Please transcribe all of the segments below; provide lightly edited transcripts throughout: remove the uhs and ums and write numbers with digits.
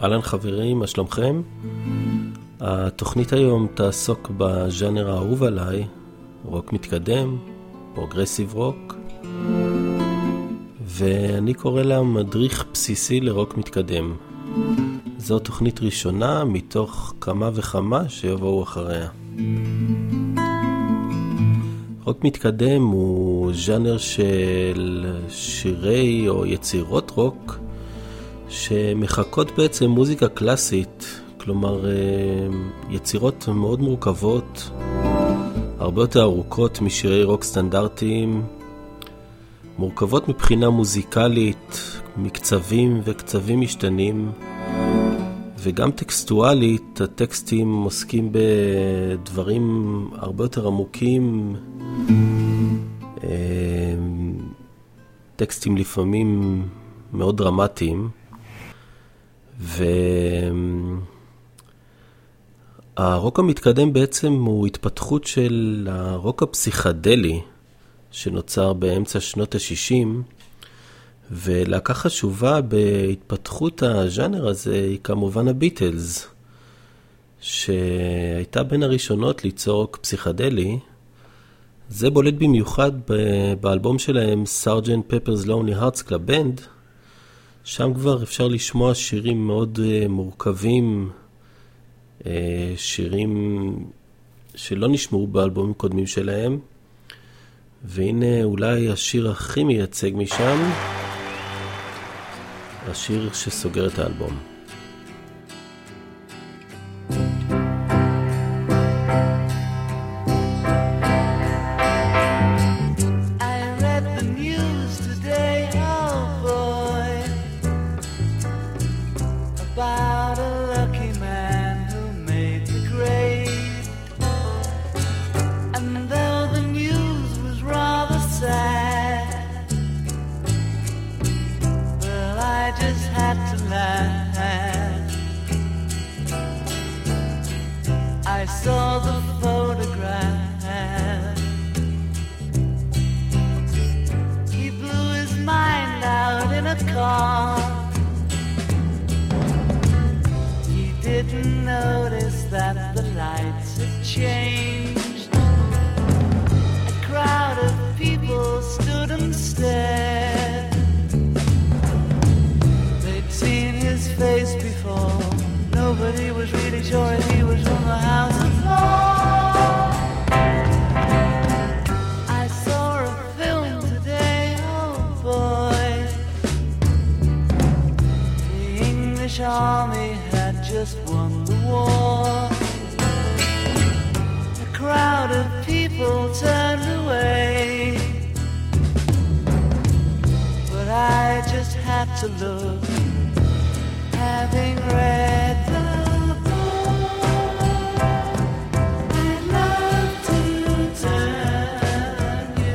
אהלן חברים, מה שלומכם? התוכנית היום תעסוק בז'אנר האהוב עליי, רוק מתקדם, פרוגרסיב רוק, ואני קורא לה מדריך בסיסי לרוק מתקדם. זו תוכנית ראשונה מתוך כמה וכמה שיבואו אחריה. רוק מתקדם הוא ז'אנר של שירי או יצירות רוק שמחקות בעצם מוזיקה קלאסית, כלומר יצירות מאוד מורכבות, הרבה יותר ארוכות משירי רוק סטנדרטיים, מורכבות מבחינה מוזיקלית, מקצבים וקצבים משתנים, וגם טקסטואלית, הטקסטים עוסקים בדברים הרבה יותר עמוקים, טקסטים לפעמים מאוד דרמטיים, והרוק המתקדם בעצם הוא התפתחות של הרוק הפסיכדלי שנוצר באמצע שנות ה-60, ולהקה חשובה בהתפתחות הז'אנר הזה היא כמובן הביטלס, שהייתה בין הראשונות ליצור רוק פסיכדלי. זה בולט במיוחד באלבום שלהם סארג'נט פפרס לוני הארטס קלאב בנד. שם כבר אפשר לשמוע שירים מאוד מורכבים, שירים שלא נשמעו באלבומים קודמים שלהם. והנה אולי השיר הכי מייצג משם, השיר שסוגר את האלבום. Army had just won the war. A crowd of people turned away, but I just had to look, having read the book. I'd love to turn you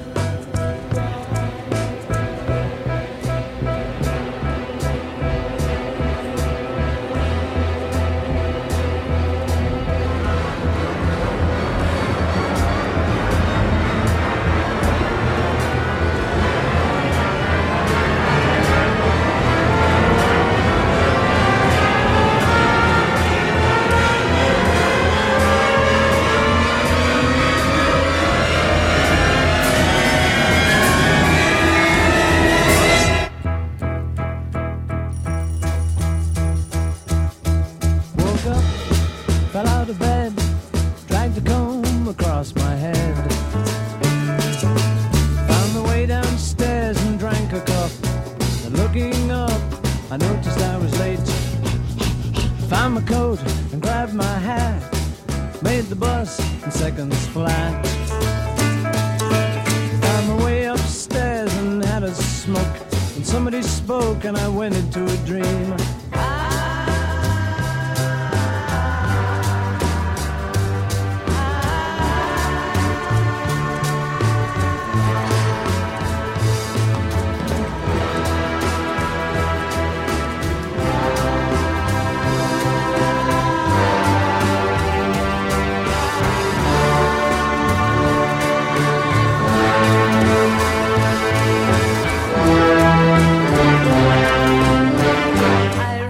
and I went into a dream. I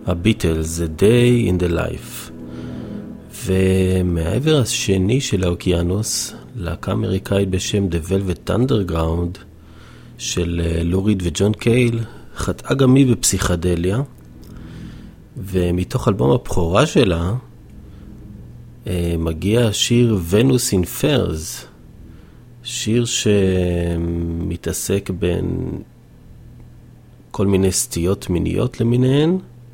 הביטלס, A Day in the Life. ומהעבר השני של האוקיינוס, להקה אמריקאית בשם The Velvet Underground של לו ריד וג'ון קייל, חטאה גם היא בפסיכדליה, ומתוך אלבום הבכורה שלה מגיע השיר Venus in Furs, שיר שמתעסק בין כל מיני סטיות מיניות למיניהן.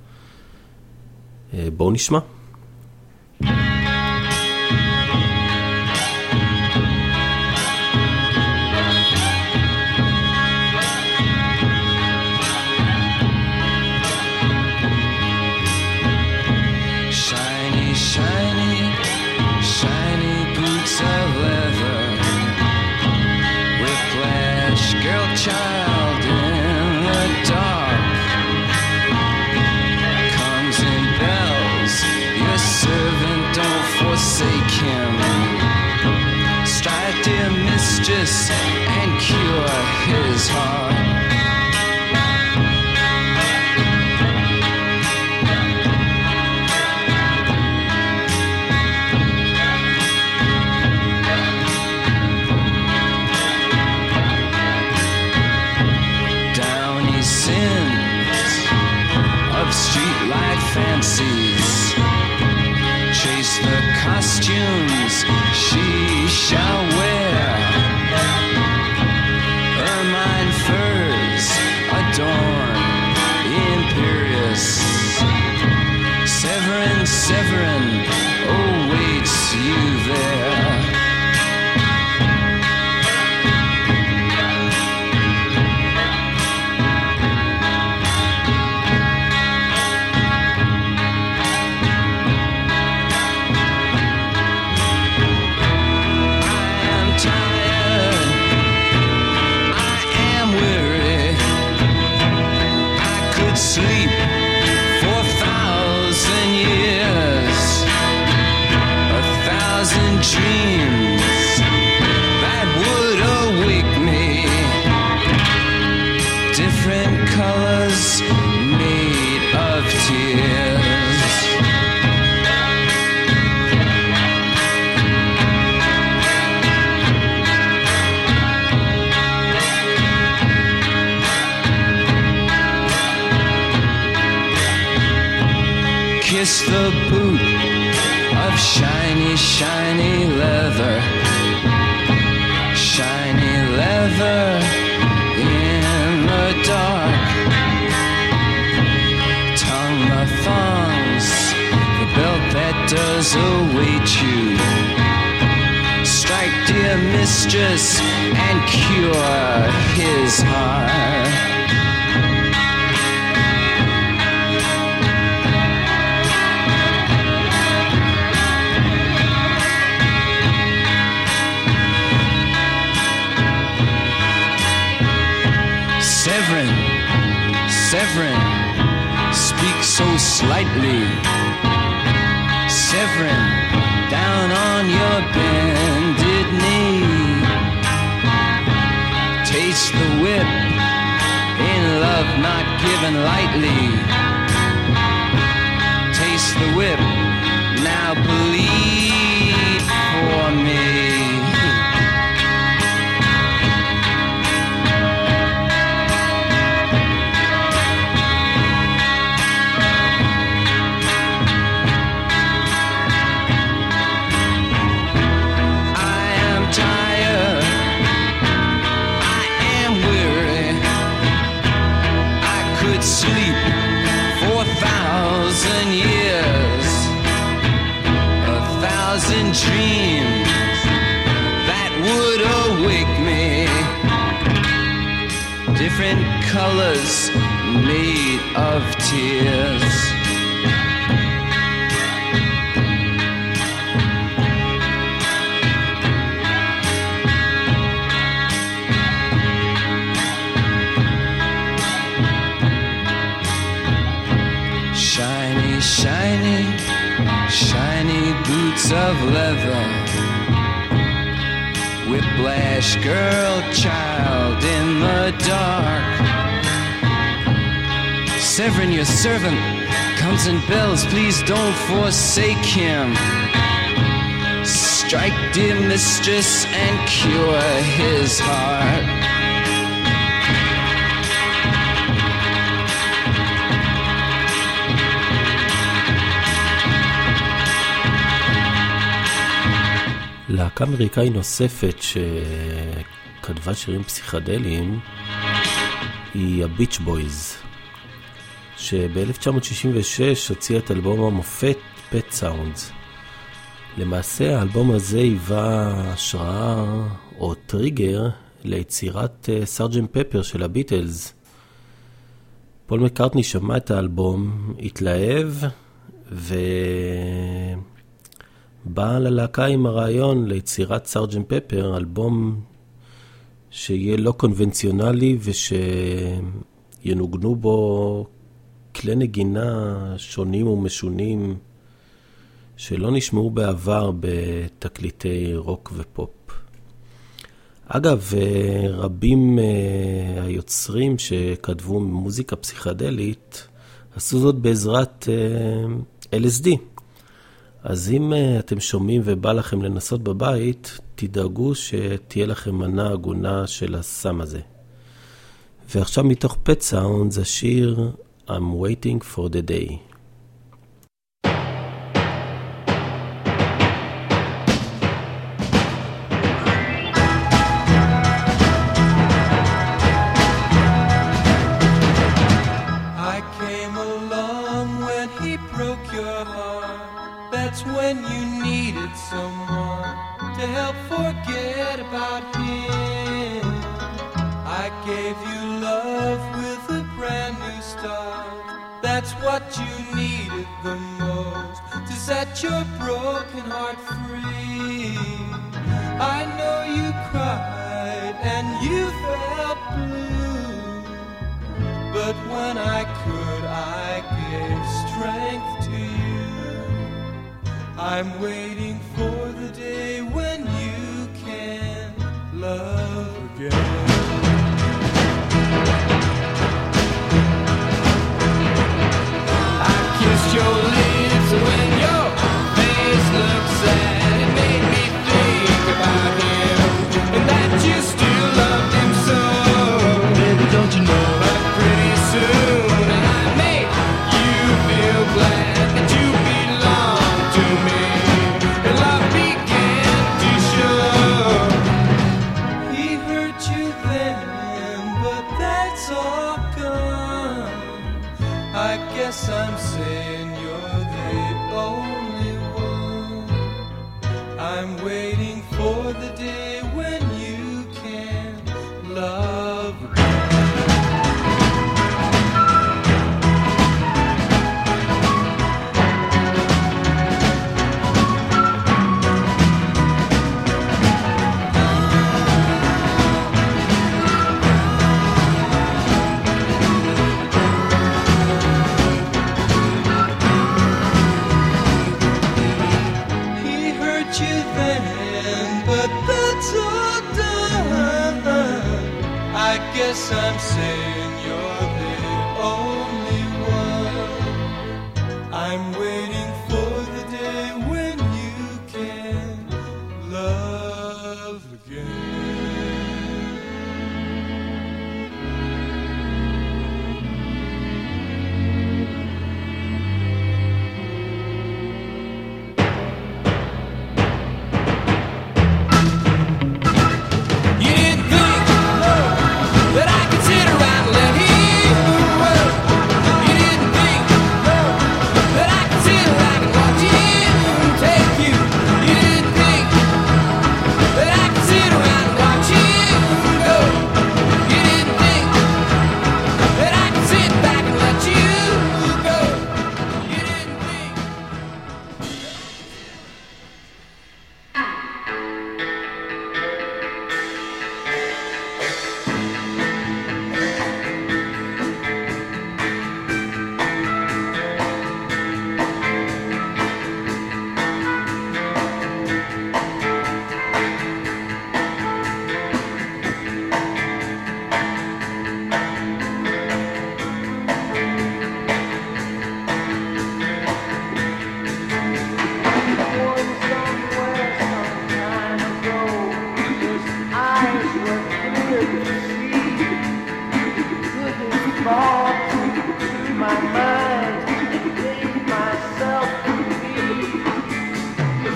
בואו נשמע. Child in the dark comes in bells. Your servant, don't forsake him. Strike, dear mistress, and cure his heart. Streetlight fancies, chase the costumes she shall wear. Ermine furs adorn imperious. Severin, Severin awaits you there. Sleep for 1,000 years, 1,000 dreams that would awake me. Different colors made of tears. Kiss the boot of shiny, shiny leather. Shiny leather in the dark. Tongue the thongs, the belt that does await you. Strike, dear mistress, and cure his heart. Severin, Severin, speak so slightly. Severin, down on your bended knee. Taste the whip, in love not given lightly. Taste the whip, now bleed for me. Sleep for 1,000 years, 1,000 dreams that would awake me. Different colors made of tears. Shiny, shiny, shiny boots of leather. Whiplash girl, child in the dark. Severin, your servant, comes in bells, please don't forsake him. Strike, dear mistress, and cure his heart. להקה אמריקאי נוספת שכתבה שירים פסיכדליים היא הביץ' בויז, שב-1966 הוציאה את אלבום המופת פט סאונדס. למעשה האלבום הזה היווה השראה או טריגר ליצירת סארג'נט פפר של הביטלס. פול מקארטני שמע את האלבום, התלהב בא ללהקה עם הרעיון ליצירת סארג'נט פפר, אלבום שיהיה לא קונבנציונלי ושינוגנו בו כלי נגינה שונים ומשונים שלא נשמעו בעבר בתקליטי רוק ופופ. אגב, רבים היוצרים שכתבו מוזיקה פסיכדלית עשו זאת בעזרת LSD. אז אם אתם שומעים ובא לכם לנסות בבית, תדאגו שתהיה לכם מנה הגונה של הסם הזה. ועכשיו מתוך פט סאונדס השיר I'm waiting for the day. I came along when he broke your heart. That's when you needed someone to help forget about him. I gave you love with a brand new start. That's what you needed the most to set your broken heart free. I know you cried and you felt blue, but when I could, I gave strength to you. I'm waiting for the day when you can love again. I kissed your lips when your face looked sad. It made me think about him and that you still loved him so. Baby, don't you know that pretty soon I made you feel glad that you belong to me. And love began to show. He hurt you then, but that's all gone. I guess I'm saying you're the only one. I'm waiting for the day when you can love again. He hurt you then, but that's all done. I guess I'm saying you're the only one. I'm waiting for the day when you can love again. You didn't think that I could sit around and let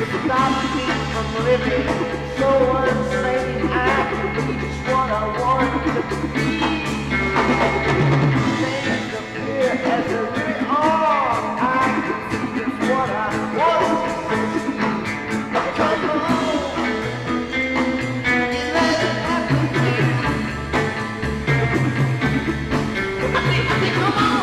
stop me from living so insane. I could be just what I want to be. Things appear as they really are. I could be just what I want to be. Come on, and let it happen to me. I think, come on.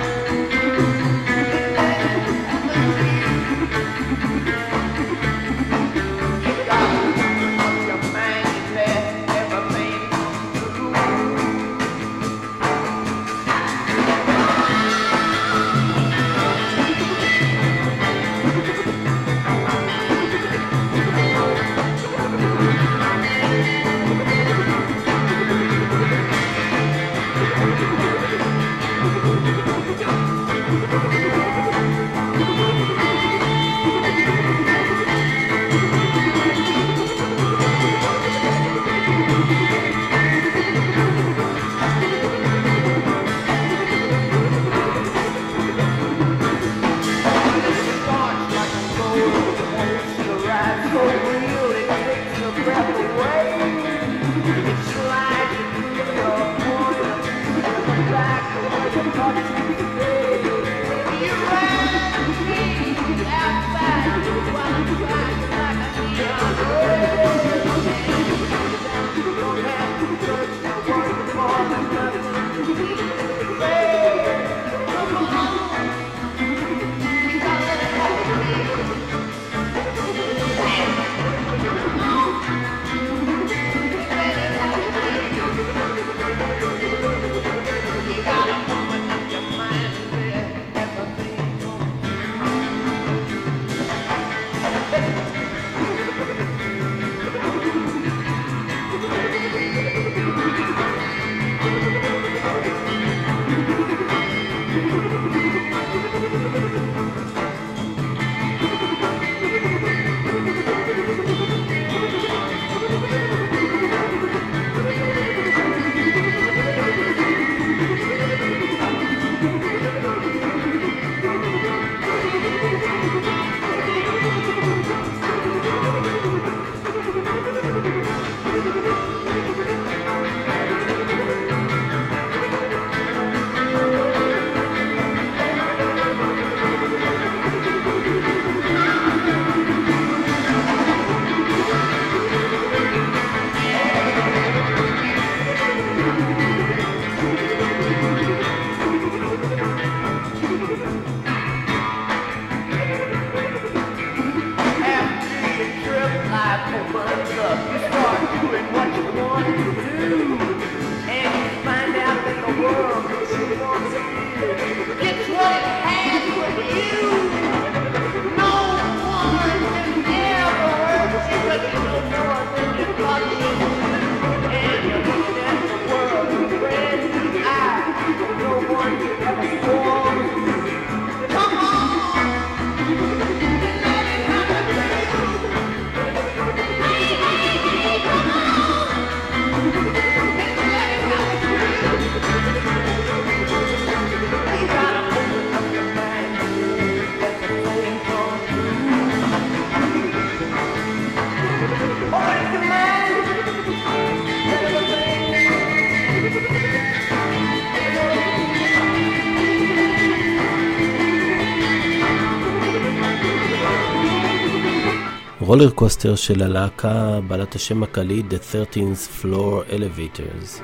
רולר קוסטר של הלהקה בעלת השם הקליט The 13th Floor Elevators.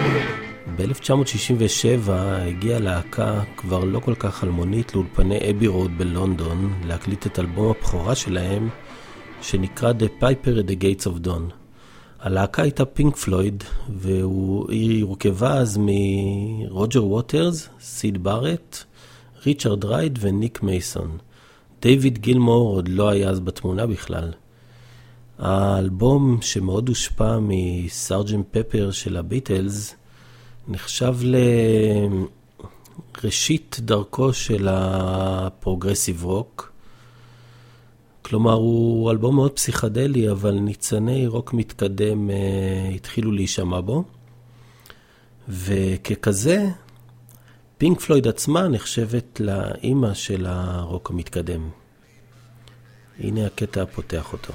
ב-1967 הגיעה להקה כבר לא כל כך אלמונית לאולפני אבי רוד בלונדון להקליט את אלבום הבכורה שלהם שנקרא The Piper at the Gates of Dawn. הלהקה הייתה פינק פלויד והיא הורכבה אז מרוג'ר ווטרס, סיד בארט, ריצ'רד רייד וניק מייסון. דיוויד גילמור עוד לא היה אז בתמונה בכלל. האלבום שמאוד הושפע מסרג'נט פפר של הביטלס נחשב לראשית דרכו של הפרוגרסיב רוק. כלומר הוא אלבום מאוד פסיכדלי אבל ניצני רוק מתקדם התחילו להישמע בו. וככזה פינק פלויד עצמה נחשבת לאמא של הרוק המתקדם. הנה הקטע הפותח אותו.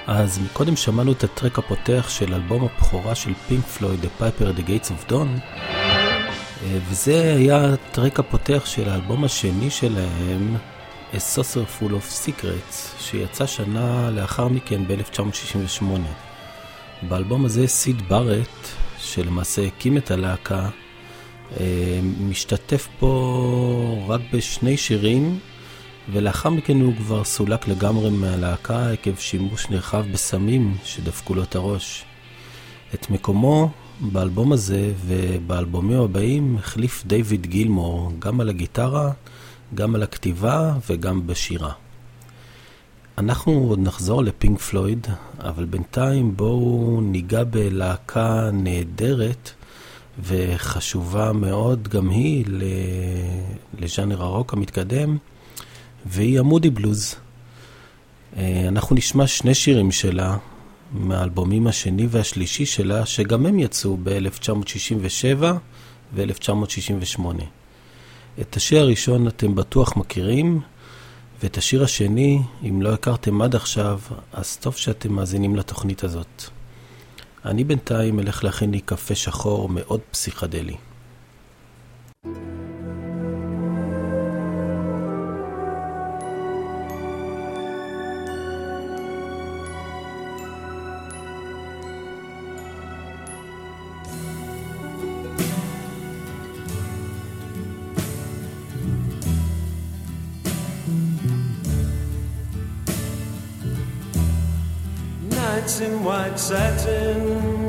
אז קודם שמענו את הטרק הפותח של אלבום הבכורה של פינק פלויד, The Piper at the Gates of Dawn, וזה היה הטרק הפותח של האלבום השני שלהם, A Saucer Full of Secrets, שיצא שנה לאחר מכן ב-1968. באלבום הזה סיד בארט, שלמעשה הקים את הלהקה, משתתף פה רק בשני שירים, ולאחר מכן הוא כבר סולק לגמרי מהלהקה עקב שימוש נרחב בסמים שדפקו לו את הראש. את מקומו באלבום הזה ובאלבומים הבאים החליף דיוויד גילמור, גם על הגיטרה, גם על הכתיבה וגם בשירה. אנחנו עוד נחזור לפינק פלויד, אבל בינתיים בואו ניגע בלהקה נהדרת וחשובה מאוד גם היא לז'אנר הרוק המתקדם, והיא המודי בלוז. אנחנו נשמע שני שירים שלה מהאלבומים השני והשלישי שלה, שגם הם יצאו ב-1967 ו-1968. את השיר הראשון אתם בטוח מכירים, ואת השיר השני, אם לא הכרתם עד עכשיו, אז טוב שאתם מאזינים לתוכנית הזאת. אני בינתיים אלך להכין לי קפה שחור מאוד פסיכדלי. In white satin,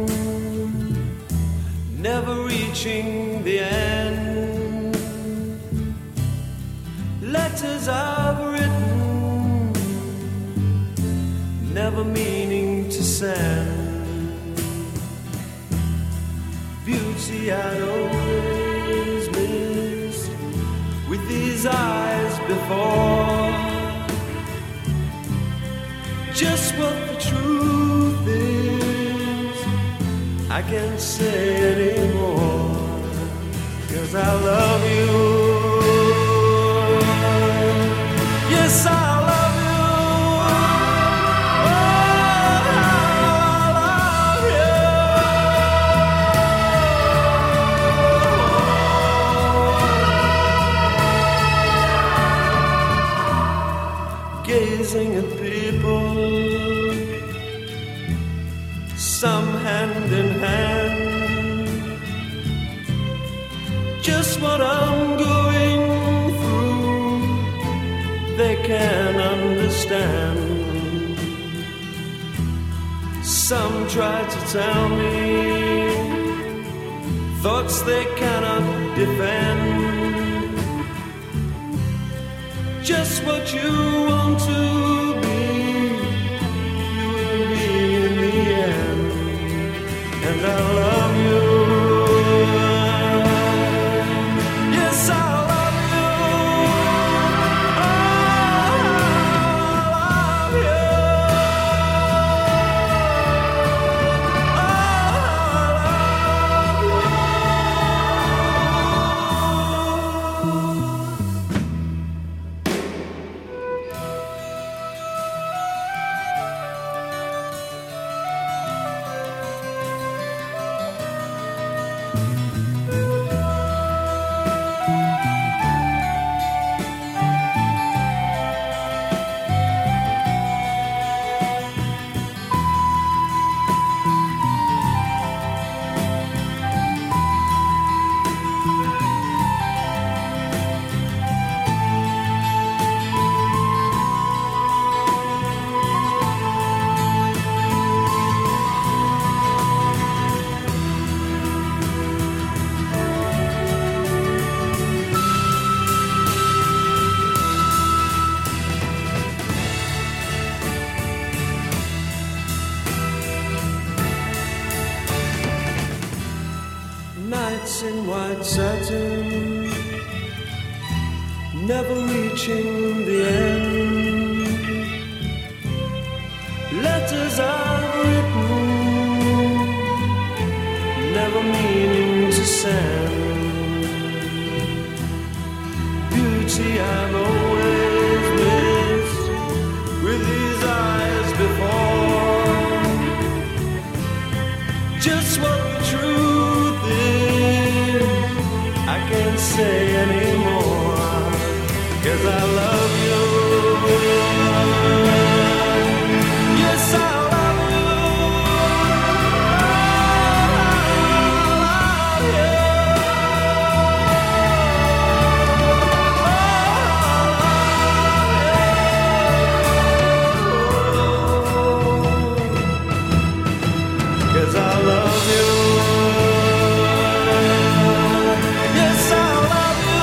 never reaching the end. Letters I've written, never meaning to send. Beauty I'd always missed with these eyes before. Just what the truth is, I can't say anymore, 'cause I love you. Yes, I love you. Oh, I love you. Gazing at people, some hand in hand, just what I'm going through, they can understand. Some try to tell me thoughts they cannot defend. Just what you want to be, you will be in the end. And I love you. Yes, I love you. Oh, I love you. Nights in white satin, never reaching the end. Letters I've written, never meaning to send. Beauty I've always missed with these eyes before. 'cause I love you. Yes, I love you. Cause I love you. Yes, I love you.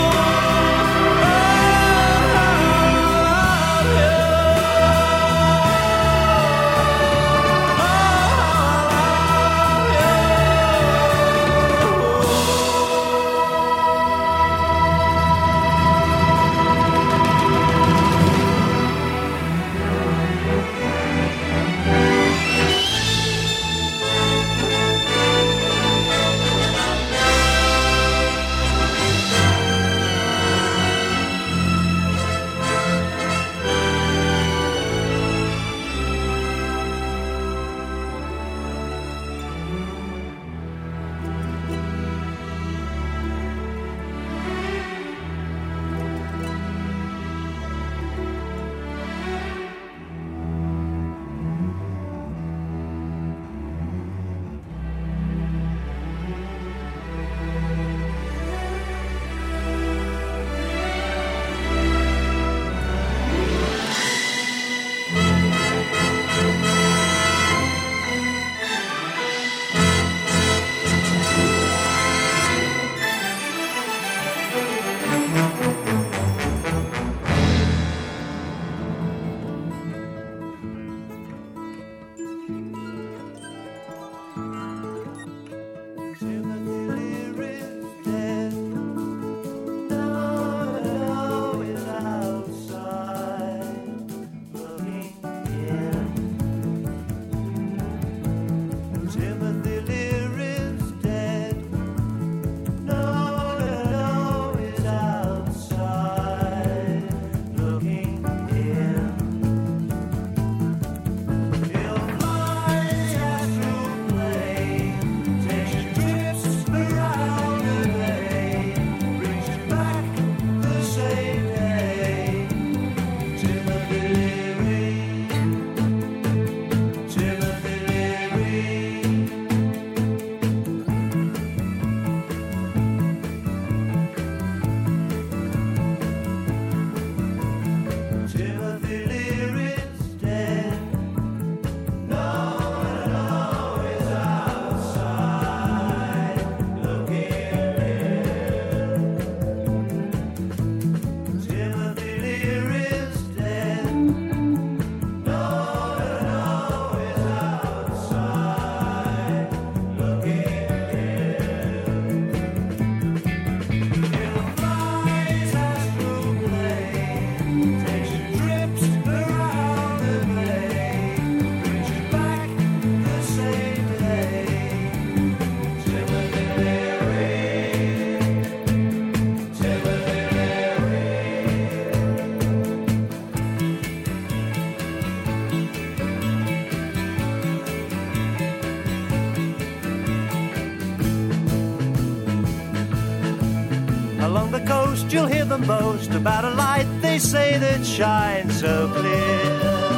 Along the coast you'll hear them boast about a light they say that shines so clear.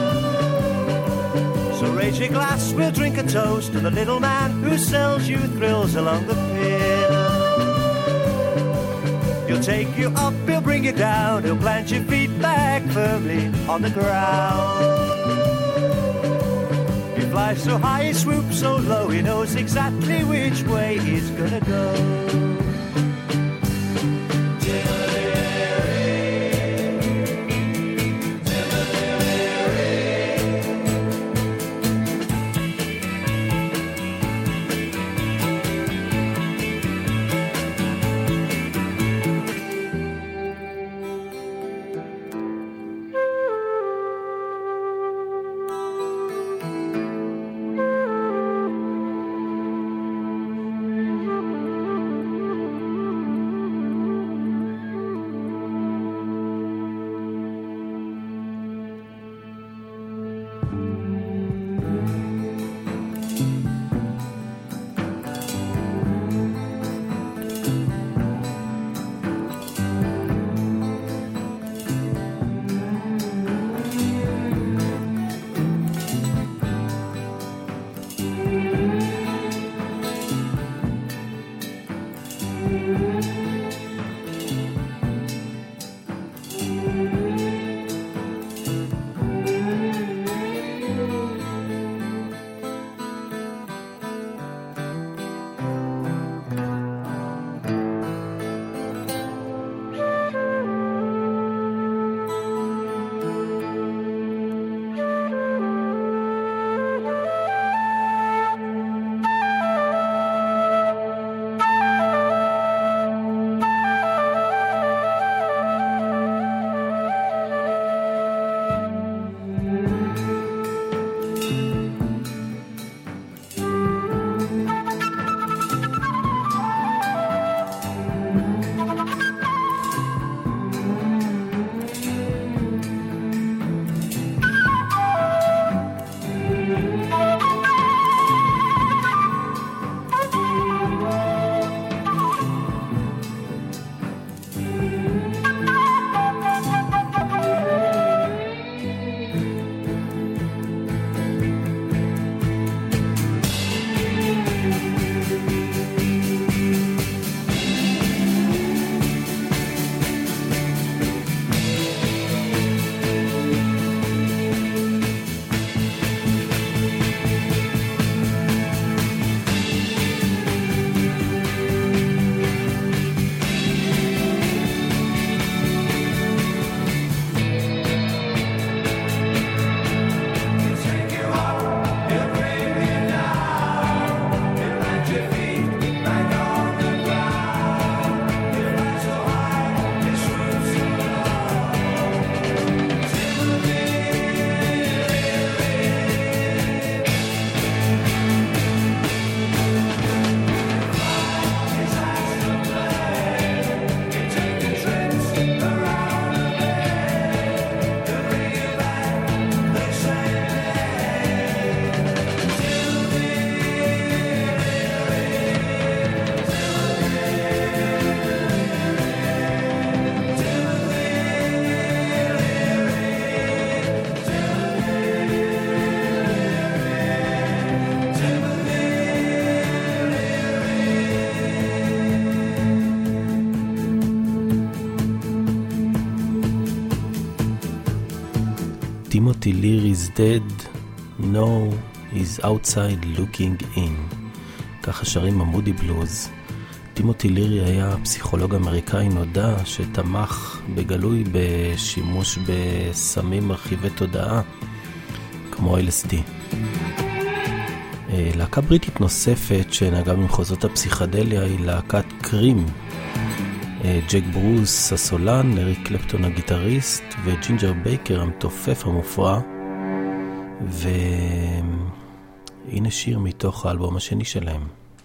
So raise your glass, we'll drink a toast to the little man who sells you thrills along the pier. He'll take you up, he'll bring you down, he'll plant your feet back firmly on the ground. He flies so high, he swoops so low, he knows exactly which way he's gonna go. Timothy Leary is dead, no, he's outside looking in. ככה שרים המודי בלוז. טימותי לירי היה פסיכולוג אמריקאי נודע שתמך בגלוי בשימוש בסמים מרחיבי תודעה כמו LSD. להקה בריטית נוספת שנהגה במחוזות הפסיכדליה היא להקת קרים. ג'ק ברוס הסולן, אריק קלפטון הגיטריסט וג'ינג'ר בייקר המתופף המופרע. והנה שיר מתוך האלבום השני שלהם.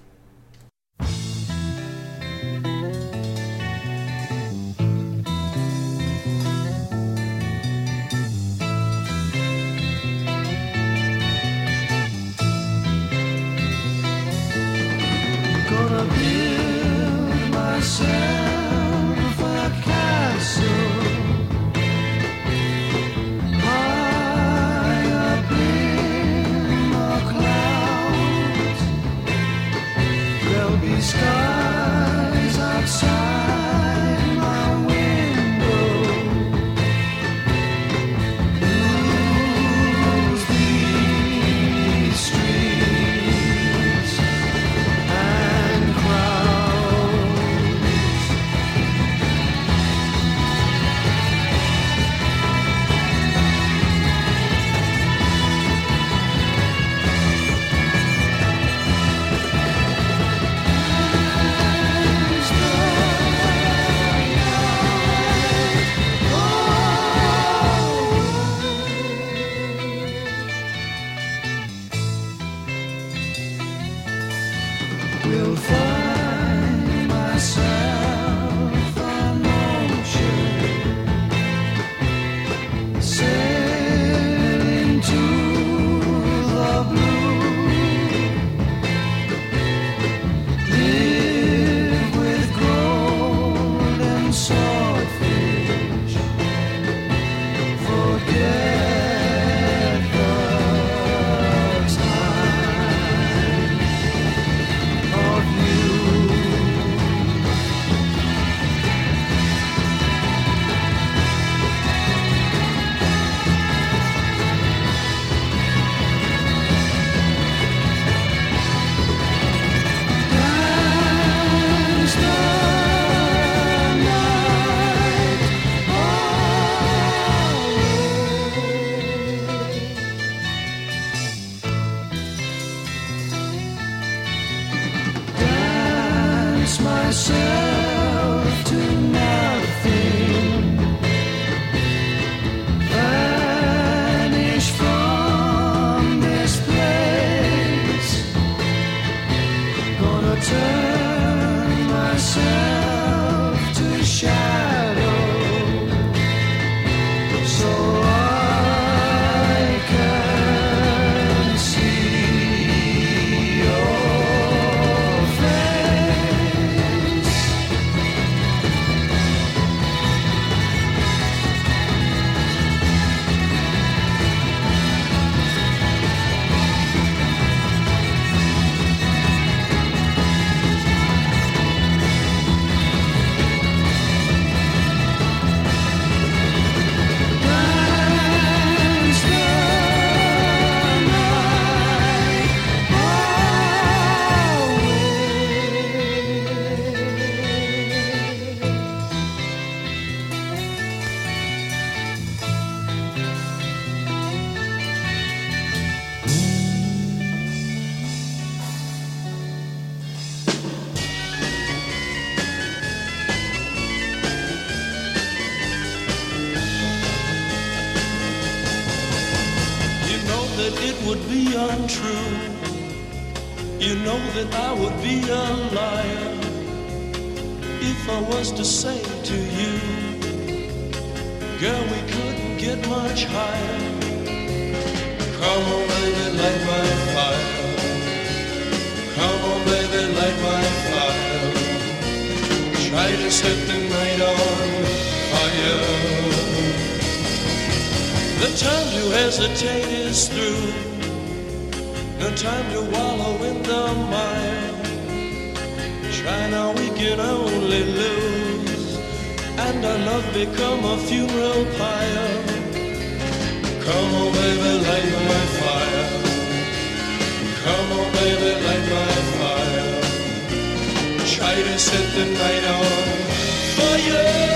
You know that I would be a liar if I was to say to you, girl, we couldn't get much higher. Come on, baby, light my fire. Come on, baby, light my fire. Try to set the night on fire. The time to hesitate is through. No time to wallow in the mire. Try now, we can only lose, and our love become a funeral pyre. Come on, baby, light my fire. Come on, baby, light my fire. Try to set the night on fire.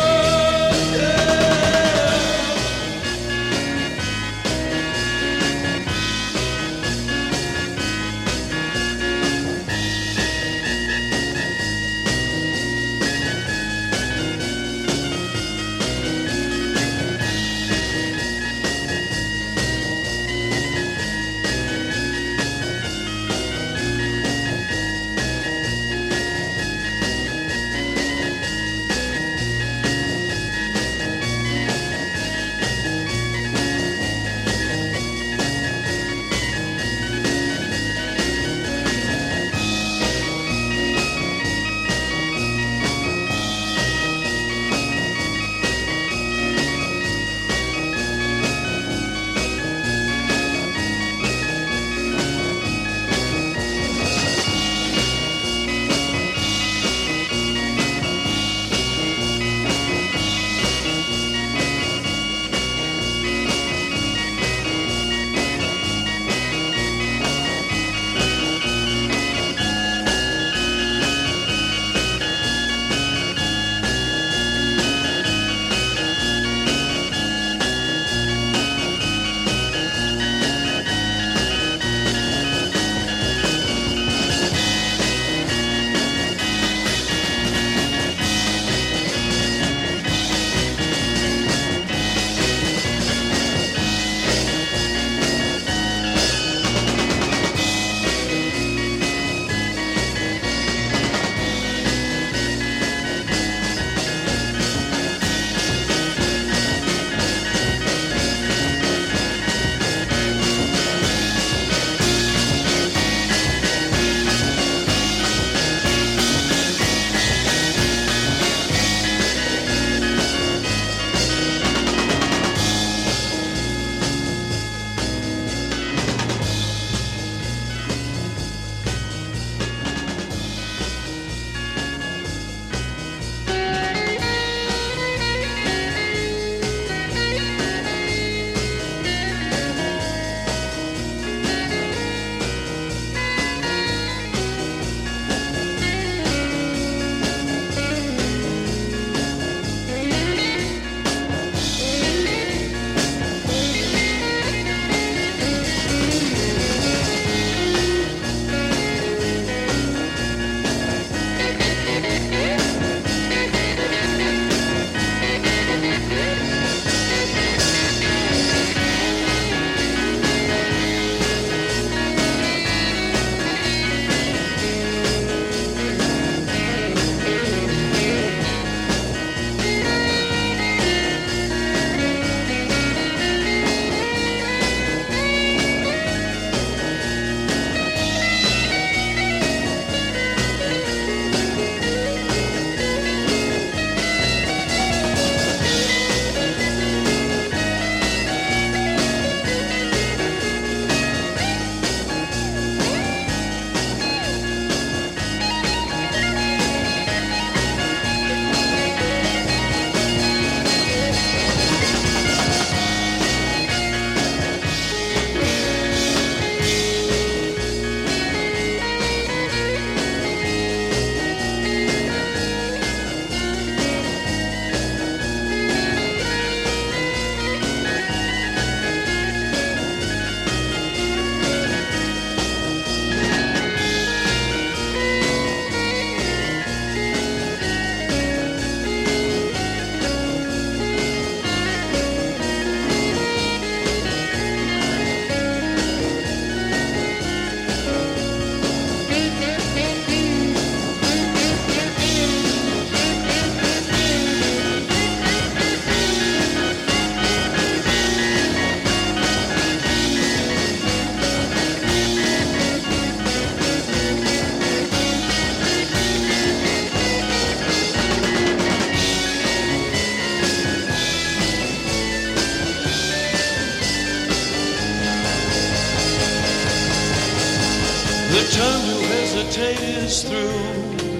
The time to hesitate is through.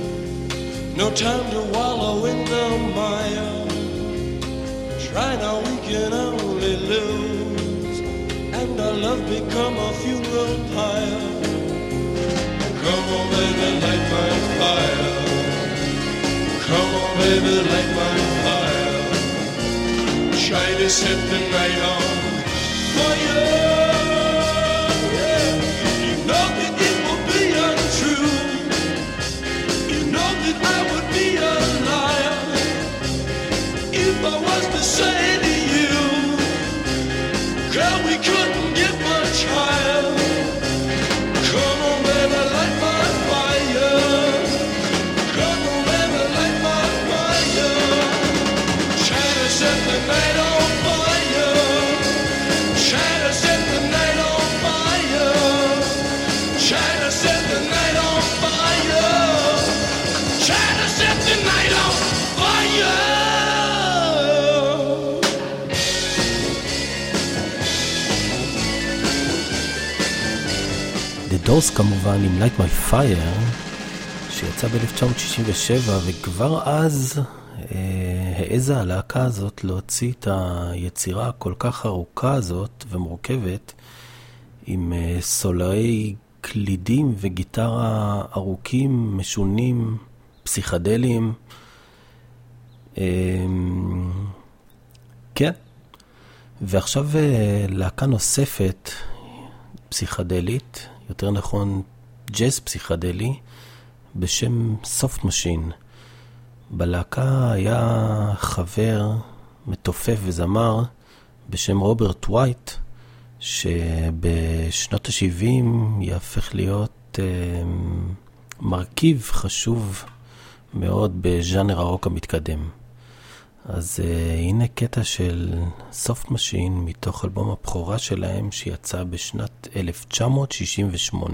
No time to wallow in the mire. Try now, we can only lose. love become a funeral pyre. Come on, baby, light my fire. Come on, baby, light my fire. Try to set the night on fire. Yeah. You know that it will be untrue. You know that I would be a liar if I was to say to you, girl, we couldn't get much higher. Come on, baby, light my fire. Come on, baby, light my fire. Try to set the night on fire. Try to set the night on fire. Try to set the night on fire. Try to set the night on fire. The Doors כמובן עם Light My Fire שיצא ב-1967, וכבר אז העזה הלהקה הזאת להוציא את היצירה הכל כך ארוכה הזאת ומורכבת עם סולאי קלידים וגיטרה ארוכים, משונים, פסיכדליים. כן. ועכשיו להקה נוספת פסיכדלית, יותר נכון ג'אז פסיכדלי, בשם סופט משין. בלהקה היה חבר מתופף וזמר בשם רוברט ווייט, שבשנות ה-70 יהפך להיות מרכיב חשוב מאוד בז'אנר הרוק המתקדם. אז הנה קטע של סופט משין מתוך אלבום הבכורה שלהם שיצא בשנת 1968.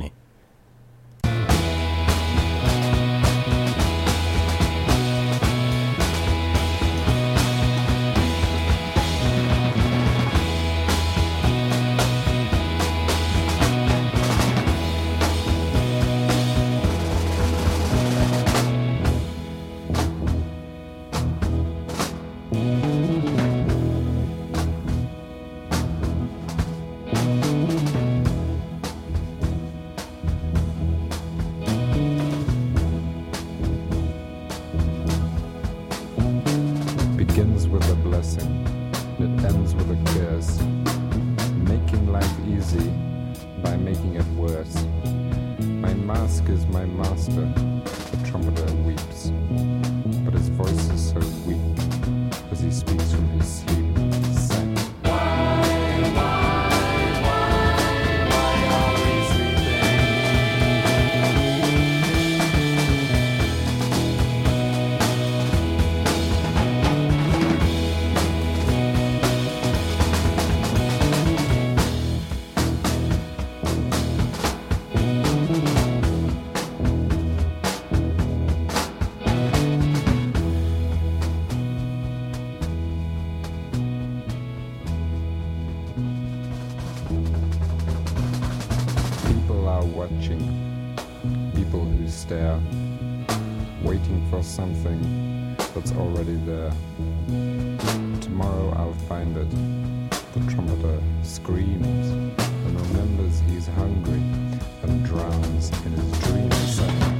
Something that's already there. Tomorrow I'll find it. The trumpeter screams and remembers he's hungry and drowns in his dreams.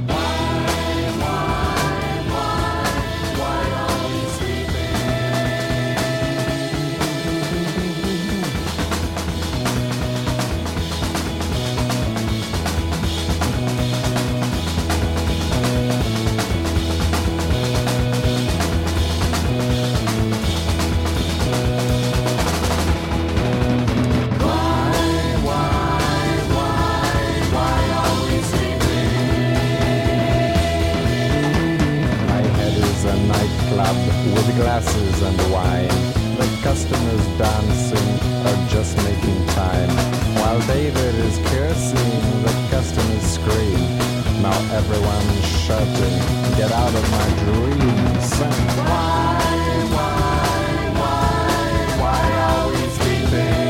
Why are we sleeping? With glasses and wine, the customers dancing are just making time. While David is cursing, the customers scream. Now everyone's shouting, get out of my dreams. Why are we sleeping?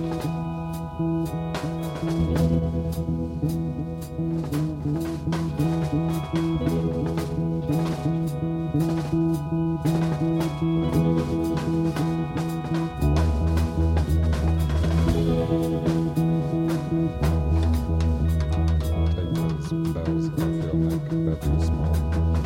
Bells, I feel like they're too small.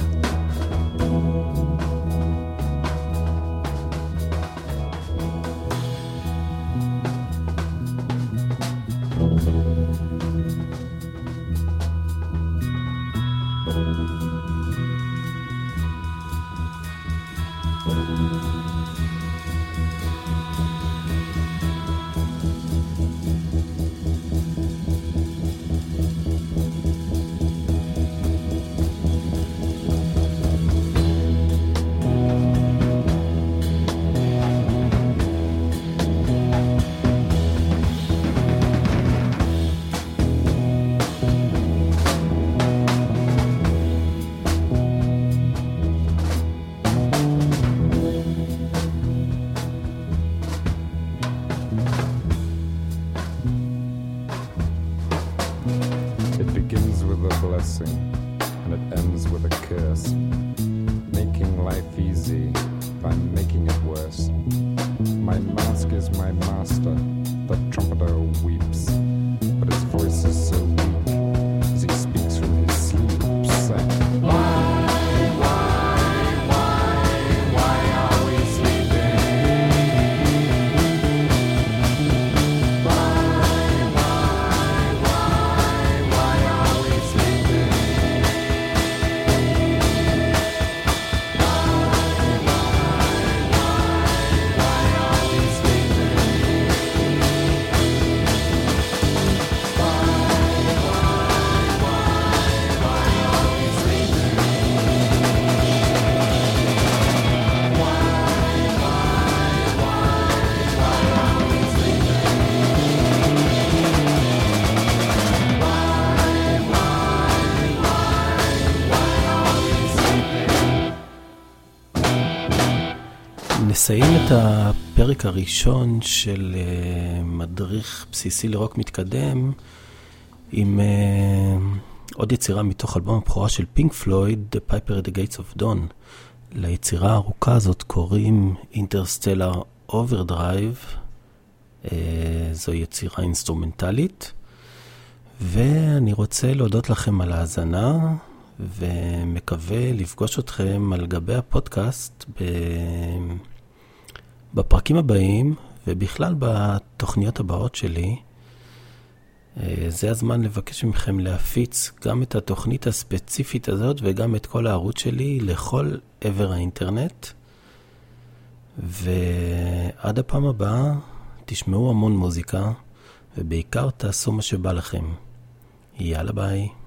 It begins with a blessing and it ends with a curse, making life easy by making it worse. My mask is my master, the trumpeter weeps, but his voice is so weak as he speaks from his sleep, saying, why are we sleeping? Why are we sleeping? נסיים את הפרק הראשון של מדריך בסיסי לרוק מתקדם עם עוד יצירה מתוך אלבום הבכורה של פינק פלויד, The Piper at the Gates of Dawn. ליצירה הארוכה הזאת קוראים Interstellar Overdrive. זו יצירה אינסטרומנטלית, ואני רוצה להודות לכם על ההאזנה, ומקווה לפגוש אתכם על גבי הפודקאסט בפרקים הבאים, ובכלל בתוכניות הבאות שלי. זה הזמן לבקש מכם להפיץ גם את התוכנית הספציפית הזאת, וגם את כל הערוץ שלי לכל עבר האינטרנט. ועד הפעם הבאה, תשמעו המון מוזיקה, ובעיקר תעשו מה שבא לכם. יאללה ביי.